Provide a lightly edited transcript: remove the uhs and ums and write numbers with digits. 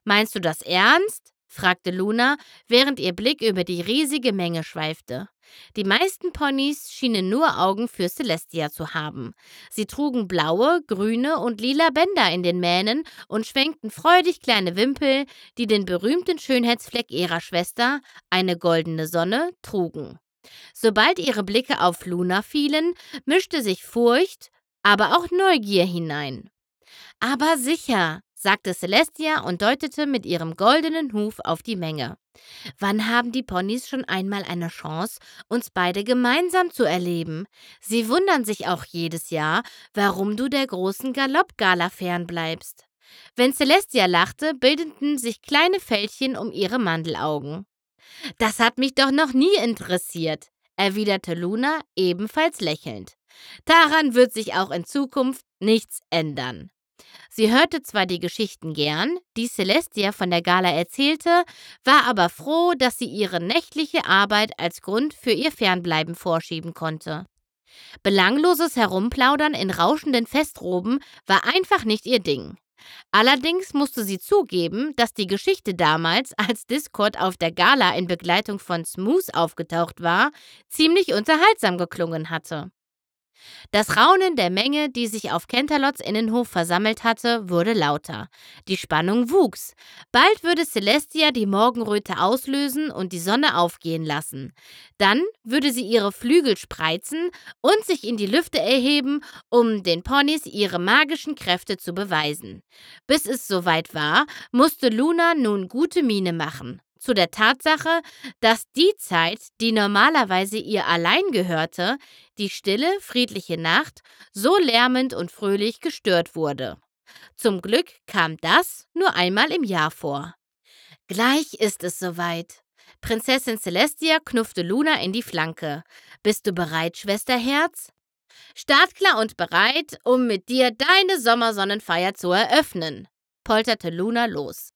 »Meinst du das ernst?« fragte Luna, während ihr Blick über die riesige Menge schweifte. Die meisten Ponys schienen nur Augen für Celestia zu haben. Sie trugen blaue, grüne und lila Bänder in den Mähnen und schwenkten freudig kleine Wimpel, die den berühmten Schönheitsfleck ihrer Schwester, eine goldene Sonne, trugen. Sobald ihre Blicke auf Luna fielen, mischte sich Furcht, aber auch Neugier hinein. »Aber sicher«, sagte Celestia und deutete mit ihrem goldenen Huf auf die Menge. »Wann haben die Ponys schon einmal eine Chance, uns beide gemeinsam zu erleben? Sie wundern sich auch jedes Jahr, warum du der großen Galoppgala fernbleibst.« Wenn Celestia lachte, bildeten sich kleine Fältchen um ihre Mandelaugen. »Das hat mich doch noch nie interessiert«, erwiderte Luna ebenfalls lächelnd. »Daran wird sich auch in Zukunft nichts ändern.« Sie hörte zwar die Geschichten gern, die Celestia von der Gala erzählte, war aber froh, dass sie ihre nächtliche Arbeit als Grund für ihr Fernbleiben vorschieben konnte. Belangloses Herumplaudern in rauschenden Festroben war einfach nicht ihr Ding. Allerdings musste sie zugeben, dass die Geschichte damals, als Discord auf der Gala in Begleitung von Smooth aufgetaucht war, ziemlich unterhaltsam geklungen hatte. Das Raunen der Menge, die sich auf Canterlots Innenhof versammelt hatte, wurde lauter. Die Spannung wuchs. Bald würde Celestia die Morgenröte auslösen und die Sonne aufgehen lassen. Dann würde sie ihre Flügel spreizen und sich in die Lüfte erheben, um den Ponys ihre magischen Kräfte zu beweisen. Bis es soweit war, musste Luna nun gute Miene machen. Zu der Tatsache, dass die Zeit, die normalerweise ihr allein gehörte, die stille, friedliche Nacht, so lärmend und fröhlich gestört wurde. Zum Glück kam das nur einmal im Jahr vor. »Gleich ist es soweit.« Prinzessin Celestia knuffte Luna in die Flanke. »Bist du bereit, Schwesterherz?« »Startklar und bereit, um mit dir deine Sommersonnenfeier zu eröffnen«, polterte Luna los.